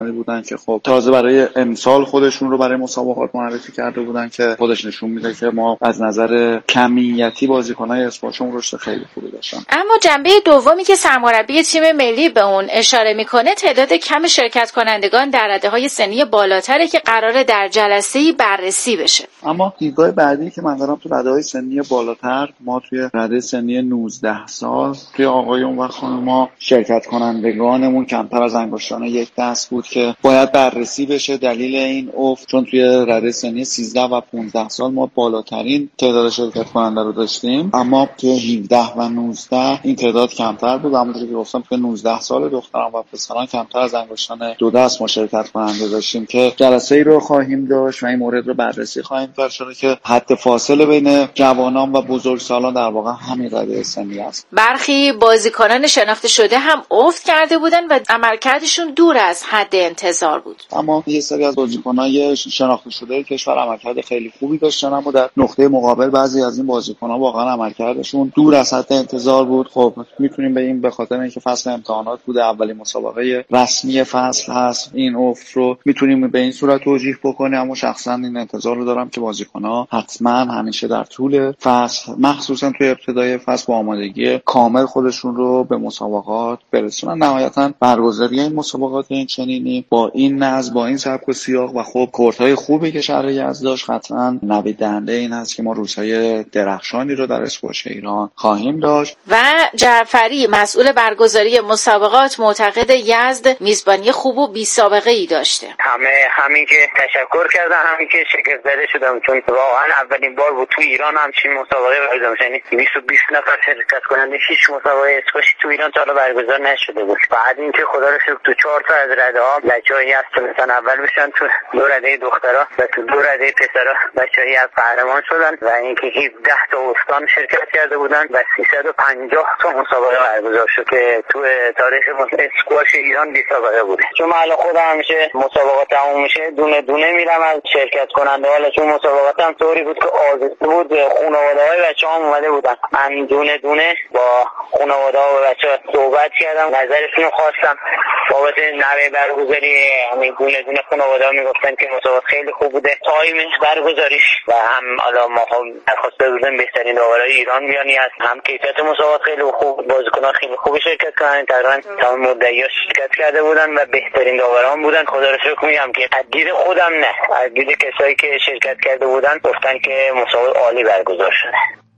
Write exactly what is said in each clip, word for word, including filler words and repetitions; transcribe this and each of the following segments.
بودن که خب تازه برای امسال خودشون رو برای مسابقات معرفی کرده بودن که خودش نشون میده که ما از نظر کمیتی بازیکن‌های اسپورتشون رشد خیلی خوبی داشتن. اما جنبه دومی که سرمربی تیم ملی به اون اشاره میکنه تعداد کم شرکت کنندگان در رده‌های سنی بالاتره که قراره در جلسه‌ای بررسی بشه. اما دیدگاه بعدی که من دارم تو رده‌های سنی بالاتر، ما توی رده سنی نوزده سال توی آقایون و خانم‌ها شرکت کنندگانمون کمتر از انگشتان یک دست بود که باید بررسی بشه. دلیل این افت چون توی رده سنی سیزده و پانزده سال ما بالاترین تعداد شرکت کننده رو داشتیم، اما توی هفده و نوزده این تعداد کمتر بود. همونطوری که گفتم توی نوزده سال دختران و پسران کمتر از انگشتان دو دست ما شرکت کننده داشتیم که جلسه ای رو خواهیم داشت و این مورد رو بررسی خواهیم کرد، چون که حد فاصله بین جوانان و بزرگسالان در واقع همین رده سنی است. برخی بازیکنان شناخته شده هم افت کرده بودن و عملکردشون دور از حد انتظار بود. اما یه سری از بازیکن‌های شناخته شده کشور عملکرد خیلی خوبی داشتن، اما در نقطه مقابل بعضی از این بازیکن‌ها واقعا عملکردشون دور از حد انتظار بود. خب میتونیم بگیم به خاطر اینکه فصل امتحانات بوده، اولین مسابقه رسمی فصل هست، این افت رو میتونیم به این صورت توجیه بکنیم. اما شخصا این انتظار رو دارم که بازیکن‌ها حتما همیشه در طول فصل، مخصوصا توی ابتدای فصل، با آمادگی کامل خودشون رو به مسابقات برسونن. نهایتا برگزاری این مسابقات این چنینی با این نظم، با این سبک و سیاق و خب کورت‌های خوبی که شهر یزد داشت، قطعاً نوید دهنده این هست که ما روزهای درخشانی رو در اسکواش ایران خواهیم داشت. و جعفری مسئول برگزاری مسابقات معتقد یزد میزبانی خوب و بی سابقه ای داشته. همه همین که تشکر کردن، همین که شگفت زده شدم، چون واقعا اولین بار بود تو ایران همچین مسابقه برگزار بشه. یعنی بیست و بیست نفر شرکت کننده، هیچ مسابقه اسکواشی تو ایران تا حالا برگزار نشده بود. بعد اینکه خدا رو شکر تو چهار تا از رده ها بچه‌ای هست مثلا اول بشن، تو دو رده دخترها و تو دو رده پسرها بچه‌ای از قهرمان شدن و اینکه هفده تا استان شرکت کرده بودن و سیصد و پنجاه تا مسابقه برگزار شد که تو تاریخ اسکواش ایران بی سابقه بود. چون من خودم همیشه مسابقات تموم میشه دونه دونه میرم از شرکت کننده، حالا چون مسابقات هم طوری بود که آزاد بود، خانواده‌های بچه‌ها اومده بودن، من دونه دونه با خانواده‌ها و بچه‌ها صحبت کردم، نظرشون رو خواستم بابت نحوه برگزاری. همین دونه دونه خانواده‌ها میگفتن که مسابقات خیلی خوب بوده، تایم برگزاریش و هم حالا ما درخواست دادیم بهترین داورای ایران بیانی است، هم کیفیت مسابقات خیلی خوب، بازیکنان خیلی خوبی شرکت کردن، تقریبا تمام مدعی‌ها شرکت کرده بودن و بهترین داوران بودن. خدا رو شکر میگم که از دید خودم نه، از دید کسایی که شرکت کرده بودن گفتن که مسابقه عالی برگزار شده.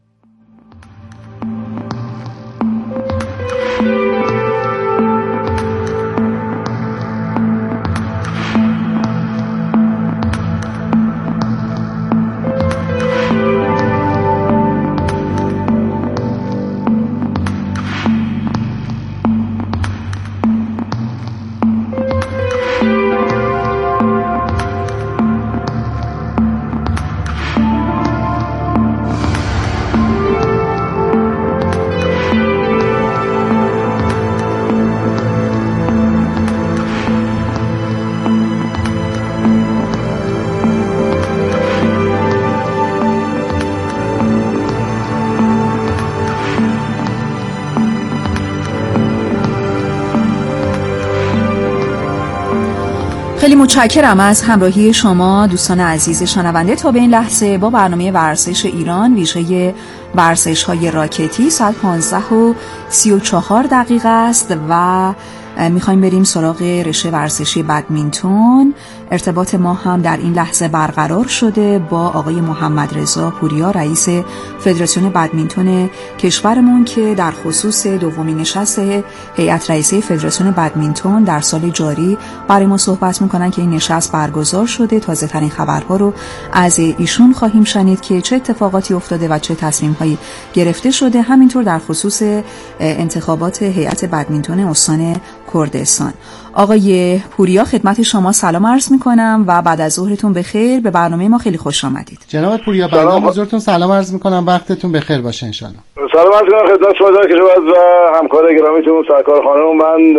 خیلی متشکرم از همراهی شما دوستان عزیز شنونده. تا به این لحظه با برنامه ورزش ایران ویژه ورزش‌های راکتی ساعت پانزده و سی و چهار دقیقه است و میخوایم بریم سراغ رشته ورزشی بدمینتون. ارتباط ما هم در این لحظه برقرار شده با آقای محمد رضا پوریا، رئیس فدراسیون بدمینتون کشورمون، که در خصوص دومین نشست هیئت رئیسه فدراسیون بدمینتون در سال جاری برای ما صحبت میکنن که این نشست برگزار شده. تازه ترین خبرها رو از ایشون خواهیم شنید که چه اتفاقاتی افتاده و چه تصمیم‌هایی گرفته شده. همینطور در خصوص انتخابات هیئت بدمینتون استان کردستان. آقای پوریا خدمت شما سلام عرض میکنم و بعد از ظهرتون بخیر. به برنامه ما خیلی خوش آمدید. جناب پوریا برنامه حضورتون سلام عرض میکنم، وقتتون بخیر باشه ان شاء الله. سلام عرض میکنم خدمت شما جناب کشاورز و همکار گرامیتون سرکار خانم. من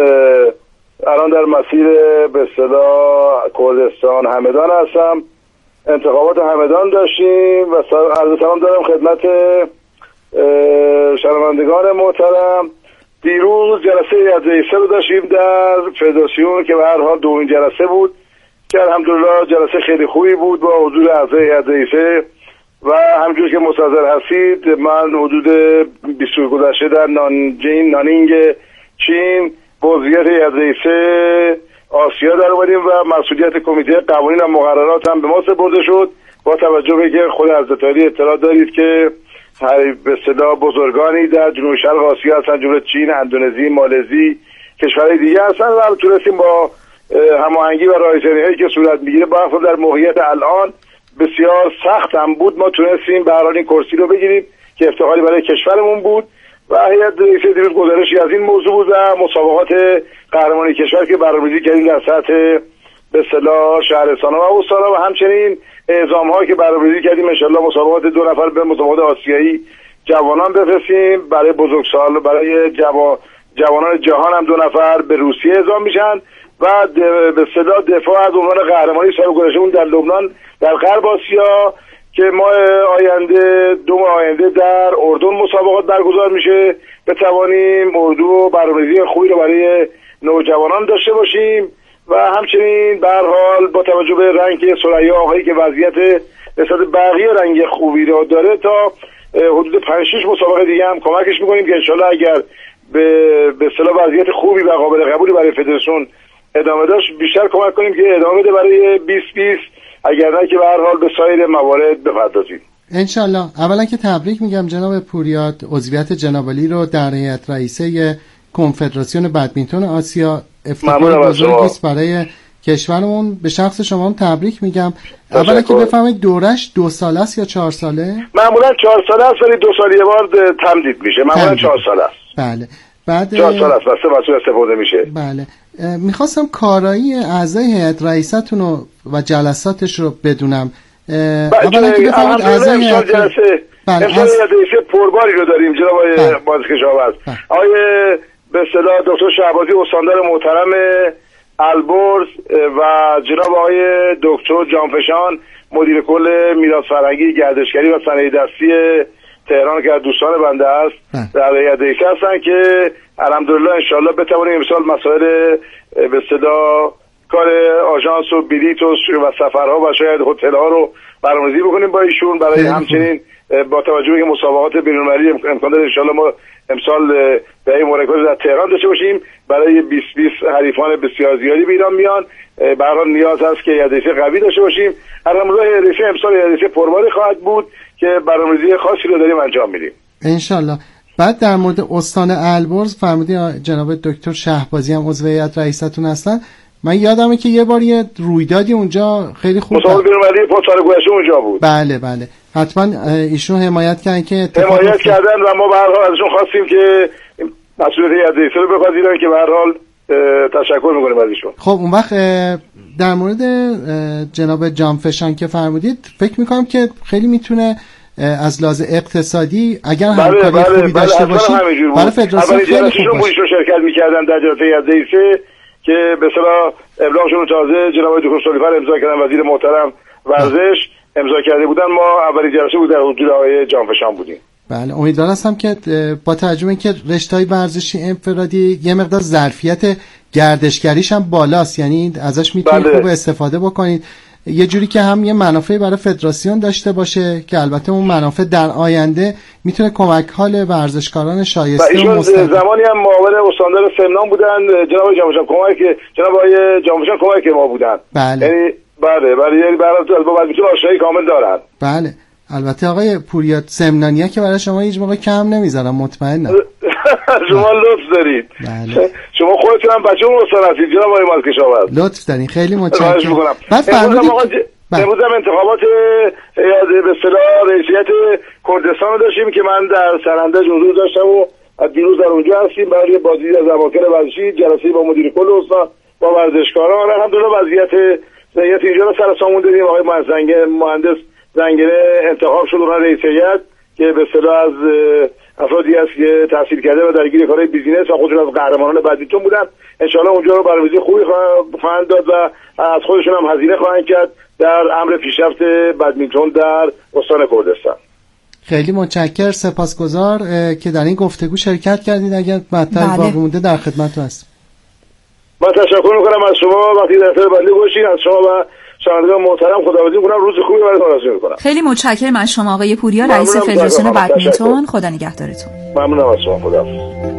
الان در مسیر به اصطلاح کردستان همدان هستم. انتخابات همدان داشتیم و عرض سلام دارم خدمت شنوندگان محترم. دیروز جلسه هیئت رئیسه رو داشتیم در فدراسیون که به هر حال دومین جلسه بود که الحمدلله جلسه خیلی خوبی بود با حضور اعضای هیئت رئیسه و همونجور که مستحضر هستید من حدود بیست روز گذشته در نانجین نانینگ چین به عضویت هیئت رئیسه آسیا در اومدیم و مسئولیت کمیته قوانین و مقررات هم به ما سپرده شد با توجه به اینکه خود حضرت عالی اطلاع دارید که به اصطلاح بزرگانی در جنوب شرق آسیا هستن، جمله چین، اندونزی، مالزی، کشورهای دیگه هستن و تونستیم با هماهنگی و رایزنی‌هایی که صورت میگیره با در موقعیت الان بسیار سخت هم بود ما تونستیم به هر حال این کرسی رو بگیریم که افتخاری برای کشورمون بود و هیئت رئیسه دیروز گزارشی از این موضوع بود و مسابقات قهرمانی کشور که برنامه‌ریزی کردیم در سطح به اصطلاح شهرستان‌ها و استان‌ها و همچنین اعزام‌ها که برنامه‌ریزی کردیم ان شاءالله مسابقات دو نفر به مسابقات آسیایی جوانان بفرستیم، برای بزرگسال برای جوان جوانان جهان هم دو نفر به روسیه اعزام میشن و به اصطلاح دفاع از عنوان قهرمانی سال گذشته اون در لبنان در غرب آسیا که ماه آینده دو ماه آینده در اردن مسابقات برگزار میشه بتوانیم اردو و برنامه‌ریزی خوبی رو برای نوجوانان داشته باشیم و همچنین به هر حال با توجه به رنگ ثریا آقایی که وضعیت نسبت بقیه رنگ خوبی رو داره تا حدود پنج شش مسابقه دیگه هم کمکش میکنیم که انشالله اگر به به اصطلاح وضعیت خوبی و قابل قبولی برای فدراسیون ادامه داشت بیشتر کمک کنیم که ادامه بده برای بیست بیست اگر نه که به هر حال به سایر موارد بپردازیم انشالله. اولا که تبریک میگم جناب پوریات، عضویت جناب علی رو در هیئت رئیسه کنفدراسیون بدمینتون آسیا افتخار بزرگی است برای کشورمون. به شخص شما هم تبریک میگم. اولا که بفهمید دورش دو ساله است یا چهار ساله؟ معمولا چهار ساله است ولی دو سال یه بار تمدید میشه. معمولا چهار ساله است. بله. بعد چهار سال است واسه مسئول استفاده میشه. بله. میخواستم کارایی اعضای هیئت رئیستون و جلساتش رو بدونم. اولا که بفهمید اعضای هیئت جلسه بله امسال هیئت رئیسه پرباری رو داریم جناب آقای بازرگان‌شاورز. آقای به اصطلاح دکتر شهبازی استاندار محترم البرز و جناب آقای دکتر جانفشان مدیر کل میراث فرهنگی گردشگری و صنایع دستی تهران که دوستان بنده است در هیئت رئیسه هستن که الحمدلله انشالله بتوانیم امسال مسائل به اصطلاح کار آژانس و بلیط و سفرها و شاید هتل‌ها رو برنامه‌ریزی بکنیم با ایشون برای همچنین با توجه به مسابقات بین‌المللی امکان داره انشالله ما امسال به این مرکز در تهران داشته باشیم برای بیست بیست حریفان بسیار زیادی به ایران میان. به هر حال نیاز هست که هیئت رئیسه قوی داشته باشیم. الحمدلله هیئت رئیسه امسال هیئت رئیسه پرباری خواهد بود که برنامه‌ریزی خاصی رو داریم انجام میدیم انشالله. بعد در مورد استان البرز فرمودین جناب دکتر شهبازی هم عضو هیئت رئیستون هستن. من یادمه که یه بار یه رویدادی اونجا خیلی خوب مسابقه بین‌المللی پاسار گوشه اونجا بود. بله بله حتما ایشون حمایت کردن که حمایت کردن و ما به هر حال ازشون خواستیم که مسئولیت هیئت رئیسه رو بپذیرن که به هر حال تشکر می‌کنیم از ایشون. خب اون وقت در مورد جناب جانفشان که فرمودید فکر می‌کنم که خیلی میتونه از لحاظ اقتصادی اگر همکاری بله خوبی بله داشته بله باشید برای فدراسیون خیلی خوب باشه. شرکت می‌کردن در جلسه هیئت رئیسه که به اصطلاح ابلاغشون تازه جناب دکتر سلیفر امضا کردن وزیر محترم ورزش امضا کرده بودن. ما اولین جلسه بود در حضور آقای جانفشان بودیم. بله امیدوارم هستم که با توجه اینکه رشته‌های ورزشی انفرادی یه مقدار ظرفیت گردشگریش هم بالاست یعنی ازش میتونید بله. خوب استفاده بکنید یه جوری که هم یه منافعی برای فدراسیون داشته باشه که البته اون منافع در آینده میتونه کمک حال ورزشکاران شایسته و مستقیم. زمانی هم معاون استاندار سمنان بودن جناب جانفشان کمک جناب آقای جانفشان کمک ما بودن. بله یعنی بله بله یعنی برای با وظیفه آشنایی کامل دارن. بله البته آقای پوریات سمنانیه که برای شما هیچ موقع کم نمیذارم مطمئنم. شما لطف دارید. بله. شما خودتون هم بچه‌مون استاد هستید جناب آقای مالکشاورز. لطف دارین خیلی متشکرم. بعد فرمودید امروز هم انتخابات به اصطلاح رئیسیت کردستان رو داشتیم که من در سرندج حضور داشتم و دیروز در اونجا هستیم برای بازی از اماکن ورزشی جلسه با مدیر کل استان با ورزشکاران. الحمدلله وضعیت وضعیت اینجا رو سر سامون دادیم. آقای مهندس زنگره انتخاب شد اون رئیس هیئت که به اصطلاح از افرادی است که تحصیل کرده و درگیر کارهای بیزینس و خودشون از قهرمانان بدمینتون بودن. انشالله اونجا رو برنامه‌ریزی خوبی خواهند داد و از خودشون هم هزینه خواهند کرد در امر پیشرفت بدمینتون در استان کردستان. خیلی متشکر، سپاسگزار که در این گفتگو شرکت کردید. اگر مطلب باقی مونده در خدمتتون هستم. من تشکر میکنم از شما. وقتی در اختیار بنده باشین، از شما و شنوندگان محترم خداحافظی میکنم. روز خوبی براتون آرزو میکنم. خیلی متشکرم از شما آقای پوریا، رئیس فدراسیون بدمینتون. خدا نگهدارتون. ممنونم از شما. خداحافظ.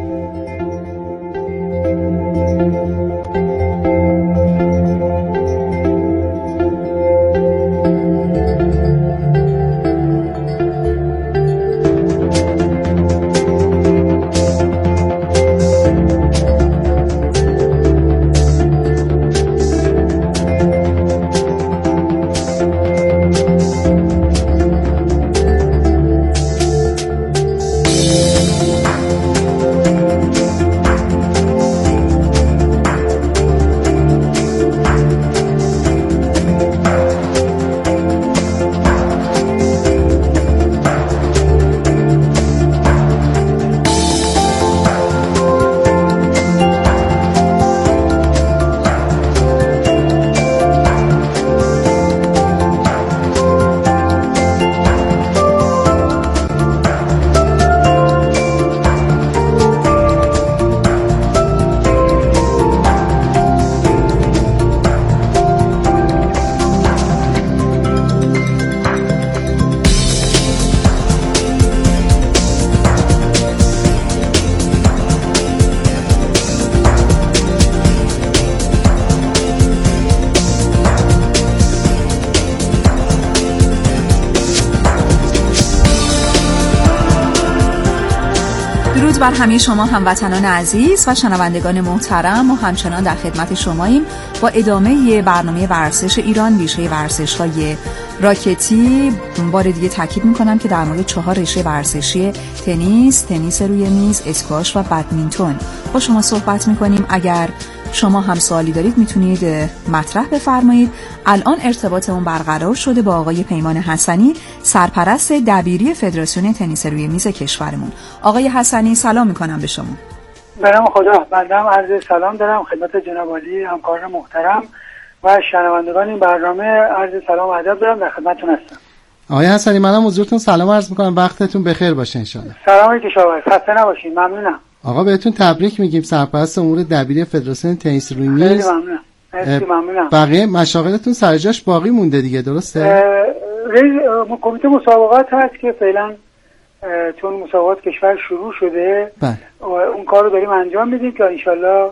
درود بر همه شما هموطنان عزیز و شنوندگان محترم. ما همچنان در خدمت شماییم با ادامه برنامه ورزش ایران، ویژه ورزش‌های راکتی. بار دیگه تاکید می‌کنم که در مورد چهار رشته ورزشی تنیس، تنیس روی میز، اسکواش و بدمینتون با شما صحبت می‌کنیم. اگر شما هم سوالی دارید میتونید مطرح بفرمایید. الان ارتباطمون برقرار شده با آقای پیمان حسنی، سرپرست دبیری فدراسیون تنیس روی میز کشورمون. آقای حسنی سلام میکنم به شما. به نام خدا. بنده هم عرض سلام دارم خدمت جناب عالی همکاران محترم و شنوندگان این برنامه. عرض سلام و ادب دارم، در خدمتتون هستم. آقای حسنی منم حضورتون سلام عرض میکنم، وقتتون بخیر باشه ان شاء الله. سلام کشاورز، خسته نباشین. ممنونم. آقا بهتون تبریک میگیم، سرپرست امور دبیری فدراسیون تنیس روی میز. خیلی ممنونم. خیلی ممنونم. بقیه مشاغلتون سر جاش باقی مونده دیگه، درسته؟ رئیس کمیته مسابقات هست که فعلا چون مسابقات کشور شروع شده بله. اون کار رو داریم انجام میدیم که انشالله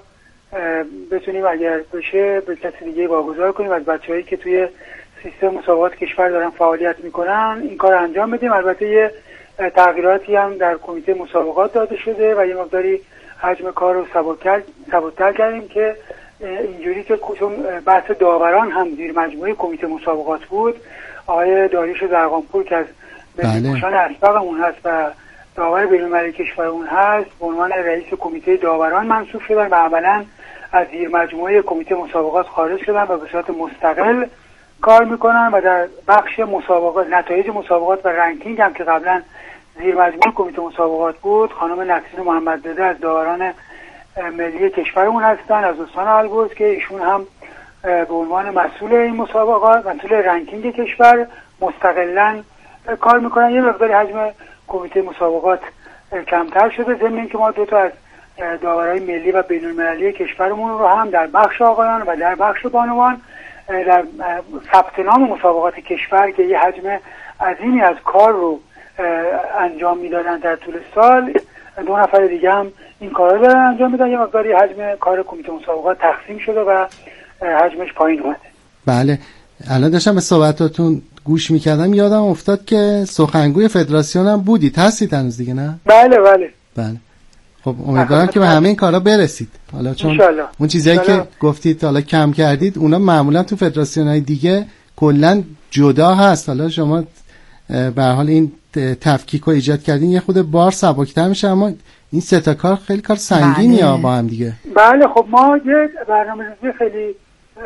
بتونیم اگر بشه به کسی دیگه واگذار کنیم از بچه‌هایی که توی سیستم مسابقات کشور دارن فعالیت میکنن این کار انجام بدیم. البته یه تغییراتی هم در کمیته مسابقات داده شده و یه مقداری حجم کار رو سبک‌تر کردیم که اینجوری که چون بحث داوران هم زیر مجموعه کمیته مسابقات بود، آقای داریوش زرقانپور که از بزرگان اسبقمون هست و داور بین‌المللی کشورمون هست به عنوان رئیس کمیته داوران منصوب شدن و عملاً از زیر مجموعه کمیته مسابقات خارج شدن و به صورت مستقل کار میکنن و در بخش مسابقات نتایج مسابقات و رنکینگ هم که قبلا زیر مجموعه کمیته مسابقات بود، خانم نسرین محمدزاده از داوران ملی کشورمون هستن از استان البرز که ایشون هم به عنوان مسئول این مسابقات، مسئول رنکینگ کشور مستقلاً کار میکنن. یه مقداری حجم کمیته مسابقات کمتر شده، ضمن اینکه ما دو تا از داورای ملی و بین‌المللی کشورمون رو هم در بخش آقایان و در بخش بانوان در ثبت نام مسابقات کشور که یه حجم عظیمی از کار رو انجام میدادن در طول سال، دو نفر دیگه هم این کارا رو دارن انجام میدن. یه مقداری حجم کار کمیته مسابقات تقسیم شده و حجمش پایین اومده. بله، الان داشتم به صحبتاتون گوش میکردم یادم افتاد که سخنگوی فدراسیون هم بودید، هستید هنوز دیگه نه؟ بله بله بله. خب امیدوارم که به همه این کارا برسید. حالا چون انشالله. اون چیزایی که گفتید حالا کم کردید اونا معمولا تو فدراسیون‌های دیگه کلا جدا هست. حالا شما به هر حال این تفکیک رو ایجاد کردین یه خود بار سبک‌تر میشه، اما این سه تا کار خیلی کار سنگینیه بله. با هم دیگه. بله خب ما یه برنامه‌ریزی خیلی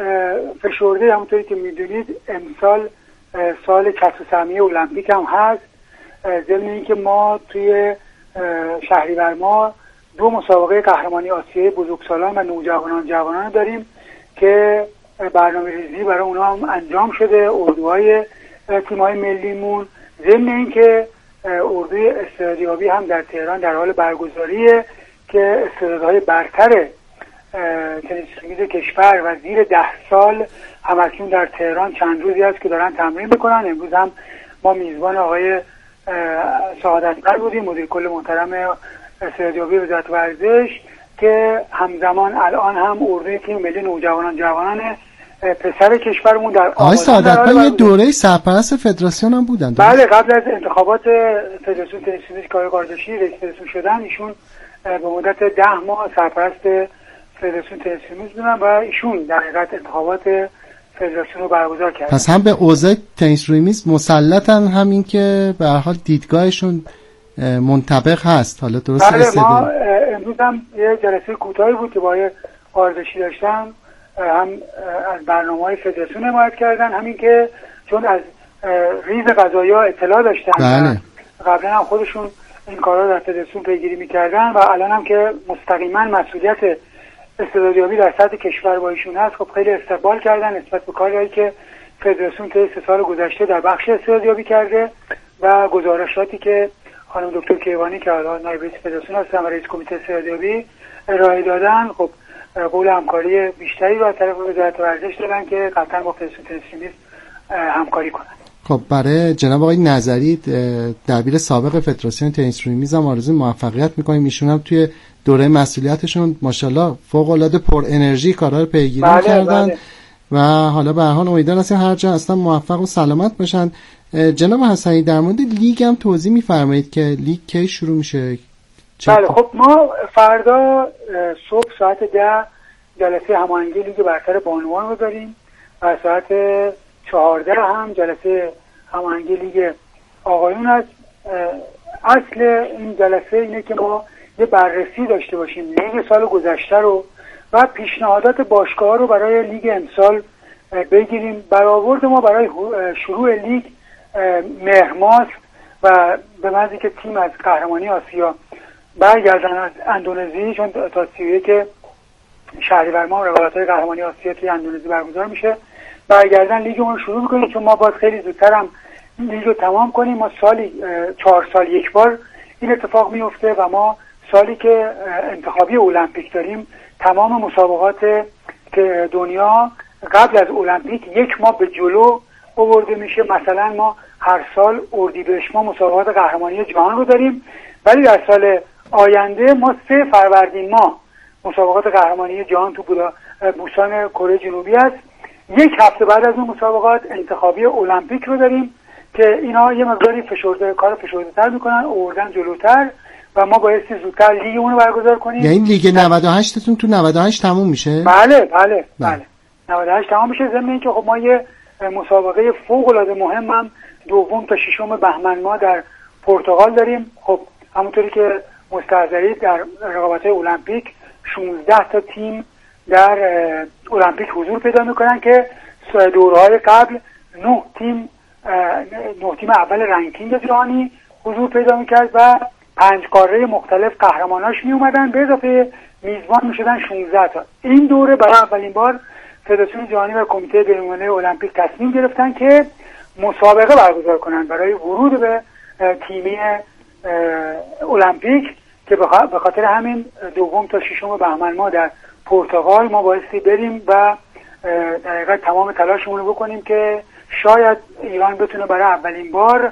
فشرده همونطوری که میدونید امسال سال کسب سهمیه المپیک هم هست. ضمن اینکه ما توی شهریور ماه دو مسابقه قهرمانی آسیای بزرگسالان و نوجوانان جوانان داریم که برنامه‌ریزی برای اونها هم انجام شده، اردوهای تیم‌های ملیمون. ضمن اینکه اردوی استعدادیابی هم در تهران در حال برگزاریه که استعدادهای برتر تنیس میز کشور و زیر ده سال همکنون در تهران چند روزی هست که دارن تمرین میکنن. امروز هم ما میزبان آقای سعادتمند بودیم، مدیر کل محترم استعدادیابی وزارت ورزش، که همزمان الان هم اردوی تیم ملی نوجوانان جوانان پسر کشورمون در آقای سعادتمند یه دوره سرپرست فدراسیون هم بودن. بله، قبل از انتخابات فدراسیون تنیس میز کار کارداشی رئیس فدراسیون شدن، ایشون به مدت ده ماه سرپرست فدراسیون تنیس میز بودن و ایشون در حقیقت انتخابات فدراسیون رو برگزار کردن. پس هم به اوضاع تنیس روی میز مسلطن، همین که به هر حال دیدگاهشون منطبق هست. حالا درست بله، ما امروز هم یه جلسه کوتاهی بود که با قاردشی داشتم، هم از برنامه‌های فدراسیون حمایت کردن، همین که چون از ریز قضایا اطلاع داشتن بله. قبلا هم خودشون این کارا در فدراسیون پیگیری میکردن و الان هم که مستقیما مسئولیت استعدادیابی در سطح کشور با ایشون هست، خب خیلی استقبال کردن نسبت به کاری که فدراسیون طی سه سال گذشته در بخش استعدادیابی کرده و گزارشاتی که خانم دکتر کیوانی که حالا نایب رئیس فدراسیون هستن و رئیس کمیته استعدادیابی ارائه دادن، خب قول همکاری بیشتری رو از طرف وزارت ورزش دادن که قطعا با فدراسیون تنیس میز همکاری کنن. خب برای جناب آقای نظری دبیر سابق فدراسیون تنیس روی میز هم آرزوی موفقیت می‌کنیم. ایشون هم توی دوره مسئولیتشون ماشاءالله فوق‌العاده پر انرژی کارا رو پیگیری بله، کردن بله. و حالا به هر حال امیدوارم هستیم هر جا هستن موفق و سلامت باشن. جناب حسنی در مورد لیگ هم توضیح می‌فرمایید که لیگ کی شروع میشه؟ بله، خب ما فردا صبح ساعت ده جلسه هماهنگی لیگ برتر بانوان رو داریم و ساعت چهارده هم جلسه هماهنگی لیگ آقایون هست. اصل این جلسه اینه که ما یه بررسی داشته باشیم لیگ سال گذشته رو و پیشنهادات باشگاه‌ها رو برای لیگ امسال بگیریم. برآورد ما برای شروع لیگ مهر ماست و به محضی که تیم از قهرمانی آسیا برگردن از اندونزی، چون تا سی و یک شهریور ماه رقابت‌های قهرمانی آسیا توی اندونزی برگزار میشه، برگردن لیگمون رو شروع کنیم، چون ما باید خیلی زودتر هم لیگ رو تمام کنیم. ما سالی چهار سال یک بار این اتفاق میفته و ما سالی که انتخابی المپیک داریم تمام مسابقات که دنیا قبل از المپیک یک ماه به جلو آورده میشه. مثلا ما هر سال اردیبهشت ماه مسابقات قهرمانی جهان رو داریم، ولی در سال آینده ما سه فروردین ماه مسابقات قهرمانی جهان تو بودا بوسان کره جنوبی است. یک هفته بعد از اون مسابقات انتخابی المپیک رو داریم که اینا یه مقداری فشرده کار فشرده تر میکنن، آوردن جلوتر و ما بایستی زودتر لیگ اون رو برگزار کنیم. یعنی لیگ نود و هشت تون تو نود و هشت تموم میشه؟ بله بله بله نود و هشت تمام میشه. ضمن اینکه خب ما یه مسابقه فوق العاده مهم هم دوم تا ششم بهمن ماه در پرتغال داریم. خب همونطوری که مستحضرید در رقابت‌های المپیک شانزده تا تیم در المپیک حضور پیدا میکنن که دوره‌های قبل نه تیم نه تیم اول رنکینگ جهانی حضور پیدا میکرد و پنج قاره مختلف قهرماناش می اومدن، به اضافه میزبان میشدن شانزده تا. این دوره برای اولین بار فدراسیون جهانی و کمیته بین‌المللی المپیک تصمیم گرفتن که مسابقه برگزار کنن برای ورود به تیمی المپیک که به خاطر همین دوم تا ششم بهمن ماه در پرتغال ما بایستی بریم و در حقیقت تمام تلاشمون رو بکنیم که شاید ایران بتونه برای اولین بار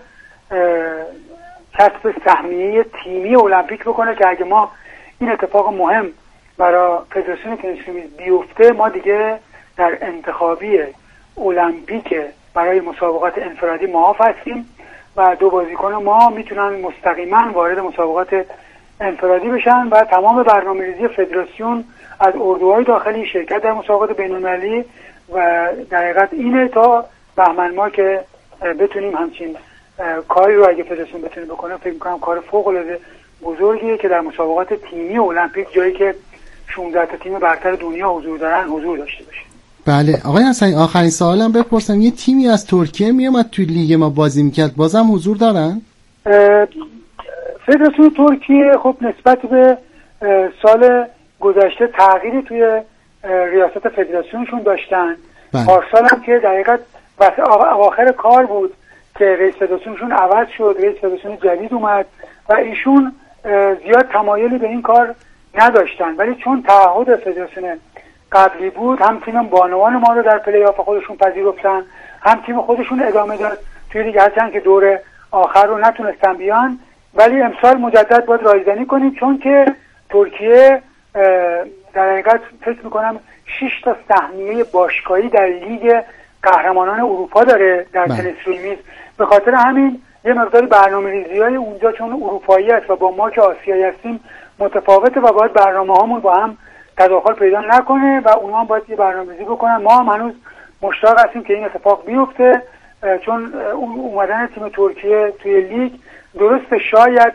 کسب سهمیه تیمی المپیک بکنه که اگه ما این اتفاق مهم برای فدراسیون تنیس بیفته، ما دیگه در انتخابی المپیک برای مسابقات انفرادی معاف هستیم و دو بازیکن ما میتونن مستقیما وارد مسابقات انفرادی بشن و تمام برنامه‌ریزی فدراسیون از اردوهای داخلی شرکت در مسابقات بین‌المللی و در حقیقت اینه تا بهمن ماه که بتونیم همچین کاری رو اگه فدراسیون بتونه بکنه، فکر می‌کنم کار فوق‌العاده بزرگیه که در مسابقات تیمی المپیک جایی که شانزده تا تیم برتر دنیا حضور دارن حضور داشته باشه. بله آقای حسنی، آخرین سوالم بپرسم، یه تیمی از ترکیه میومد توی لیگ ما بازی میکرد، بازم حضور دارن؟ فدراسیون ترکیه خب نسبت به سال گذشته تغییری توی ریاست فدراسیونشون داشتن. پارسال هم که در حقیقت اواخر کار بود که رئیس فدراسیونشون عوض شد، رئیس فدراسیون جدید اومد و ایشون زیاد تمایلی به این کار نداشتن، ولی چون تعهد فدراسیون قبلی بود هم تیم بانوان ما رو در پلی آف خودشون پذیرفتن، هم تیم خودشون ادامه داد توی لیگ، هرچند که دور آخر رو نتونستن بیان، ولی امسال مجدد باید رایزنی کنیم چون که ترکیه در حقیقت فکر میکنم شش تا سهمیه باشگاهی در لیگ قهرمانان اروپا داره در تنیس روی میز. به خاطر همین یه مقدار برنامه‌ریزی‌های اونجا چون اروپایی است و با ما که آسیایی هستیم متفاوته و باید برنامه‌هامون با هم تداخل پیدا نکنه و اونها هم باید یه برنامه‌ریزی بکنن. ما هم هنوز مشتاق هستیم که این اتفاق بیفته، چون اومدن تیم ترکیه توی لیگ درسته شاید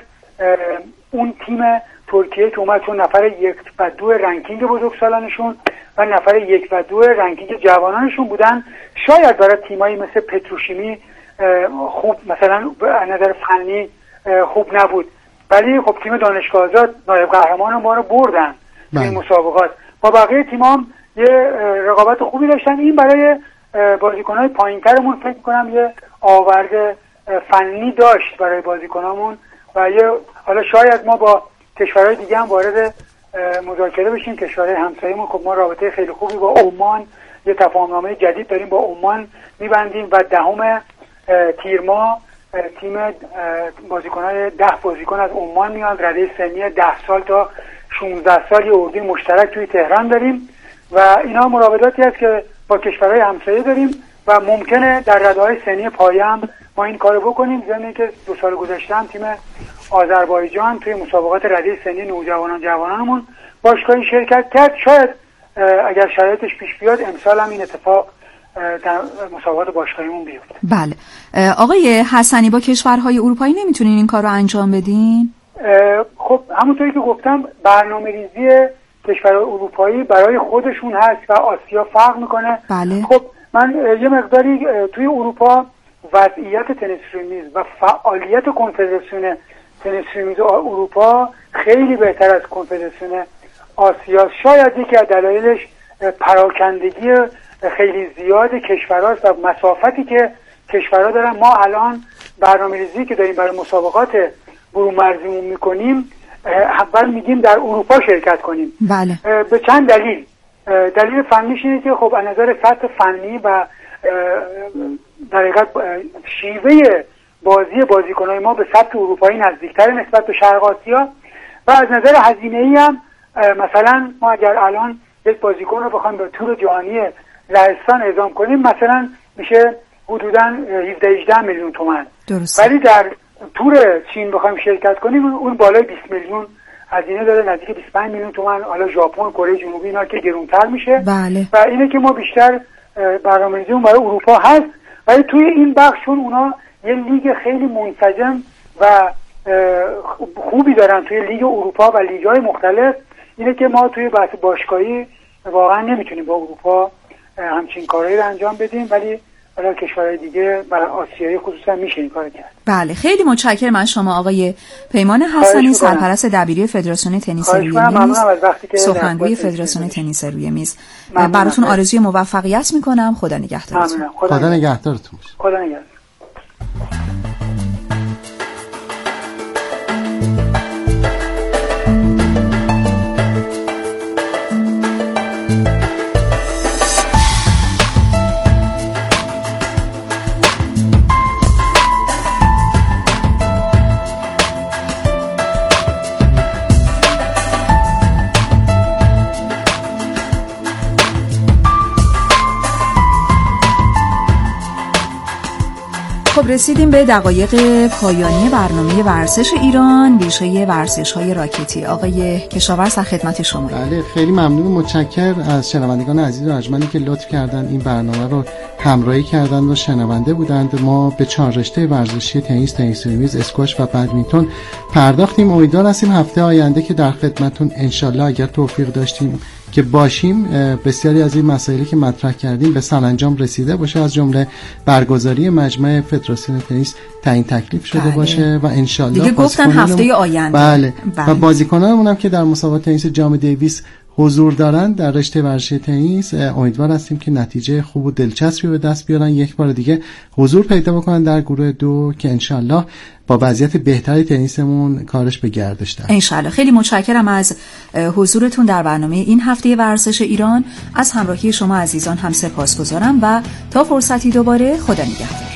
اون تیم ترکیه که اومد چون نفر یک و دو رنکینگ بزرگسالانشون و نفر یک و دو رنکینگ جوانانشون بودن، شاید برای تیمایی مثل پتروشیمی خوب مثلا نظر فنی خوب نبود، ولی خب تیم دانشگاه آزاد نایب قهرمان ما رو بردن این مسابقات. با بقیه تیمام یه رقابت خوبی داشتن. این برای بازیکن‌های پایین‌ترمون فکر می‌کنم یه آورده فنی داشت برای بازیکنامون و یه حالا شاید ما با کشورهای دیگه هم وارد مذاکره بشیم. کشورهای همسایه‌مون خب ما رابطه خیلی خوبی با عمان، یه تفاهمنامه جدید داریم با عمان می‌بندیم و دهم تیر ماه تیم بازیکن‌های ده بازیکن از عمان میاد، رده سنی ده سال تا شانزده سال یه اردوی مشترک توی تهران داریم و اینا مراوداتی هست که با کشورهای همسایه داریم و ممکنه در رده‌های سنی پایه هم ما این کارو بکنیم. ضمن که دو سال گذشته هم تیم آذربایجان توی مسابقات رده سنی نوجوانان جوانانمون باشگاهی شرکت کرد. شاید اگر شرایطش پیش بیاد امسال هم این اتفاق در مسابقات باشگاهیمون بیفته. بله آقای حسنی، با کشورهای اروپایی نمیتونین این کار رو انجام بدین؟ خب همونطوری که گفتم برنامه‌ریزی کشورهای اروپایی برای خودشون هست و آسیا فرق میکنه. بله. خب من یه مقداری توی اروپا وضعیت تنیس روی میز و فعالیت کنفدراسیون تنیس روی میز اروپا خیلی بهتر از کنفدراسیون آسیا. شاید یکی از دلایلش پراکندگی خیلی زیاد کشورهاست و مسافتی که کشورها دارن. ما الان برنامه‌ریزی که داریم برای مسابقات برون مرزیمون میکنیم، اول میگیم در اروپا شرکت کنیم. بله. به چند دلیل. دلیل فنیش اینه که خب از نظر سطح فنی و در حقیقت شیوه بازی بازیکن‌های ما به سطح اروپایی نزدیکتر نسبت به شرق آسیا و از نظر هزینه‌ای هم مثلا ما اگر الان یک بازیکن رو بخوایم به تور جهانی لهستان اعزام کنیم مثلا میشه حدوداً هفده هجده میلیون تومان. درست. ولی در تور چین بخوایم شرکت کنیم اون بالای بیست میلیون هزینه داره، نزدیک بیست و پنج میلیون تومان. حالا ژاپن، کره جنوبی اینا که گرونتر میشه. بله. و اینه که ما بیشتر برنامه‌ریزیمون برای اروپا هست، ولی توی این بخشون اونا یه لیگ خیلی منسجم و خوبی دارن توی لیگ اروپا و لیگ‌های مختلف. اینه که ما توی بحث باشگاهی واقعا نمیتونیم با اروپا همچین کارهایی رو انجام بدیم، ولی برای کشورهای دیگه برای آسیایی خصوصا میشه این کارو کرد. بله خیلی متشکرم از شما آقای پیمان حسنی، سرپرست دبیری فدراسیون تنیس روی میز، سخنگوی فدراسیون تنیس روی میز. براتون آرزوی موفقیت میکنم. خدا نگهدارتون. خدا, خدا نگهدارتون. خدا نگهدار. خب رسیدیم به دقایق پایانی برنامه ورزش ایران، ویژه ورزش‌های راکتی. آقای کشاورز در خدمت شما. بله خیلی ممنون و متشکر از شنوندگان عزیز و ارجمندی که لطف کردن این برنامه رو همراهی کردن و شنونده بودند. ما به چهار رشته ورزشی تنیس، تنیس روی میز، اسکواش و بدمینتون پرداختیم. امیدوار هستیم هفته آینده که در خدمتتون انشالله اگر توفیق داشتیم که باشیم بسیاری از این مسائلی که مطرح کردیم به سرانجام رسیده باشه، از جمله برگزاری مجمع فدراسیون تنیس تعیین تکلیف شده بله. باشه و انشالله دیگه گفتن هفته آینده. بله. بله و بازیکنانمون هم که در مسابقات تنیس جام دیویس حضور دارن در رشته ورزش تنیس، امیدوار هستیم که نتیجه خوب و دلچسبی به دست بیارن، یک بار دیگه حضور پیدا بکنن در گروه دو که انشالله با وضعیت بهتری تنیسمون کارش به گردش در. انشالله. خیلی متشکرم از حضورتون در برنامه این هفته ورزش ایران. از همراهی شما عزیزان هم سپاسگزارم و تا فرصتی دوباره، خدا نگهدار.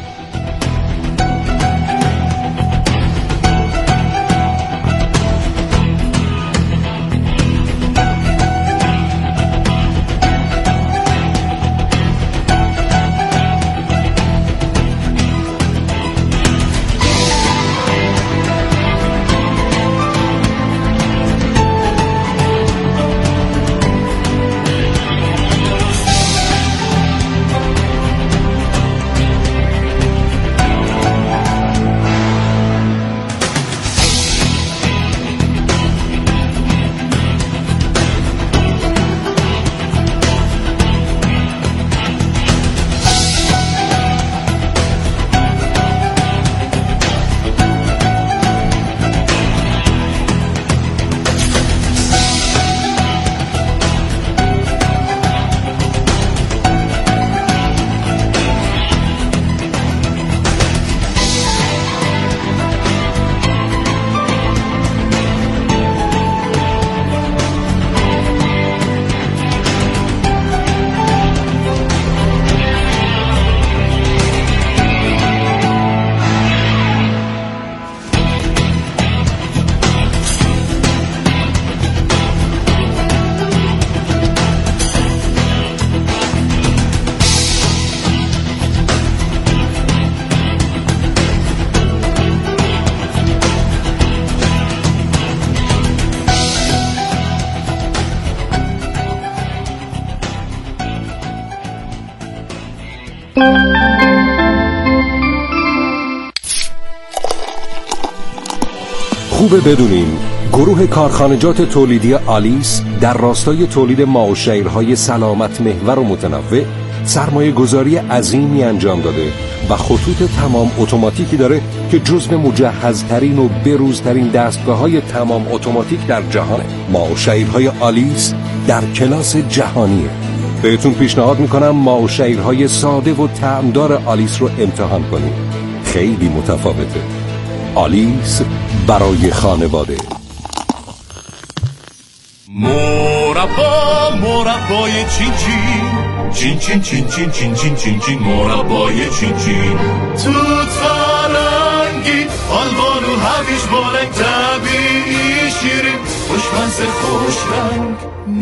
خوبه بدونین گروه کارخانجات تولیدی آلیس در راستای تولید ماه‌وشیرهای سلامت محور و متنوع سرمایه گذاری عظیمی انجام داده و خطوط تمام اتوماتیکی داره که جزو مجهزترین و بروزترین دستگاه‌های تمام اتوماتیک در جهانه. ماه‌وشیرهای آلیس در کلاس جهانیه. بهتون پیشنهاد میکنم ماه‌وشیرهای ساده و طعمدار آلیس رو امتحان کنید. خیلی متفاوته. آلیس برای خانواده. مربا مربای چین چین چین چین چین چین چین چین چین مربای چین چین توت فرنگی آلبان و هویج بالنگ طبیعی شیرین خوشمزه خوش رنگ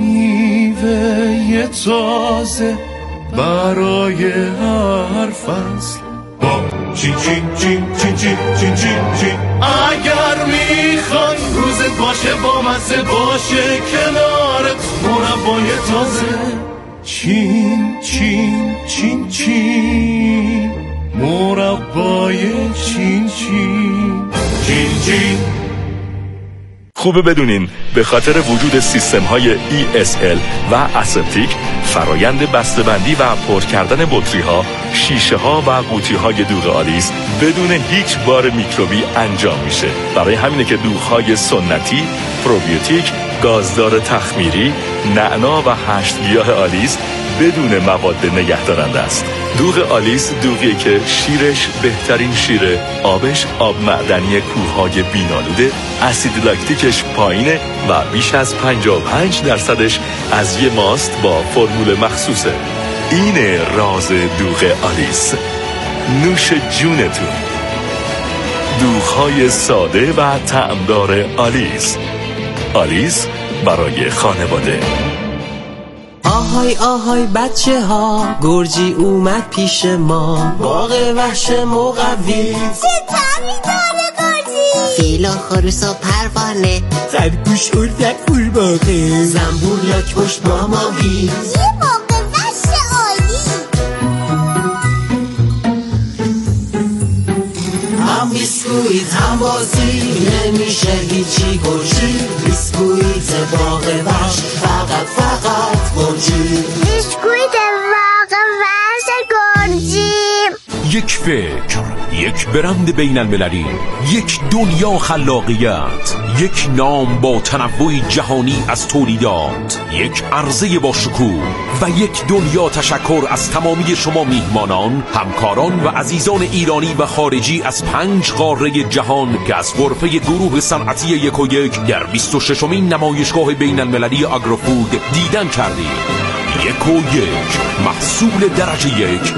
میوه تازه برای هر فصل با چین چین چین چین چین چین چین چین اگر میخوای روزت باشه با مزه باشه کنارت مربای تازه چین چین چین چین مربای چین چین چین چین. خوبه بدونین به خاطر وجود سیستم های ای اس ال و اسپتیک فرایند بسته‌بندی و پر کردن بطری ها، شیشه ها و قوطی های دوغ آلیس بدون هیچ بار میکروبی انجام میشه. برای همینه که دوغ های سنتی، پروبیوتیک، گازدار تخمیری، نعنا و هشت گیاه آلیس بدون مواد نگهدارنده است. دوغ آلیس دوغیه که شیرش بهترین شیره، آبش آب معدنی کوههای بینالوده، اسید لاکتیکش پایینه و بیش از پنجاه و پنج درصدش از یه ماست با فرمول مخصوصه. اینه راز دوغ آلیس. نوش جونتون. دوغهای ساده و طعمدار آلیس. آلیس برای خانواده. آهای آهای بچه ها، گرجی اومد پیش ما، باغ وحش مقوی، چه طعمی داره گرجی؟ فیلا خروس و پروانه، خرگوش اردک قورباغه، زنبور لاک پشت ماماوی، یه باغ وحش عالی. هم بیسکویت هم بازی، نمیشه هیچی گرجی، بیسکویت باغ وحش فقط فقط گرجی، بیسکویت باغ وحش گرجی. یک فکر، یک برند بین المللی، یک دنیا خلاقیت، یک نام با تنوع جهانی از تولیدات، یک عرضه با شکوه و یک دنیا تشکر از تمامی شما میهمانان، همکاران و عزیزان ایرانی و خارجی از پنج قاره جهان که از غرفه گروه صنعتی یک و یک در بیست و ششمین نمایشگاه بین المللی آگروفود دیدن کردید. یک و یک، محصول درجه یک